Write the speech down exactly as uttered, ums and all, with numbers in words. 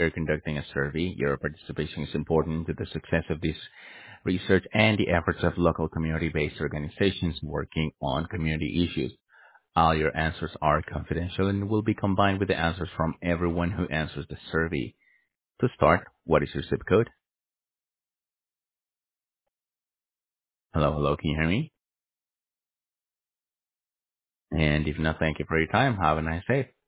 we're conducting a survey. Your participation is important to the success of this research and the efforts of local community-based organizations working on community issues. All your answers are confidential and will be combined with the answers from everyone who answers the survey. To start, what is your zip code? Hello, hello, can you hear me? And if not, thank you for your time. Have a nice day.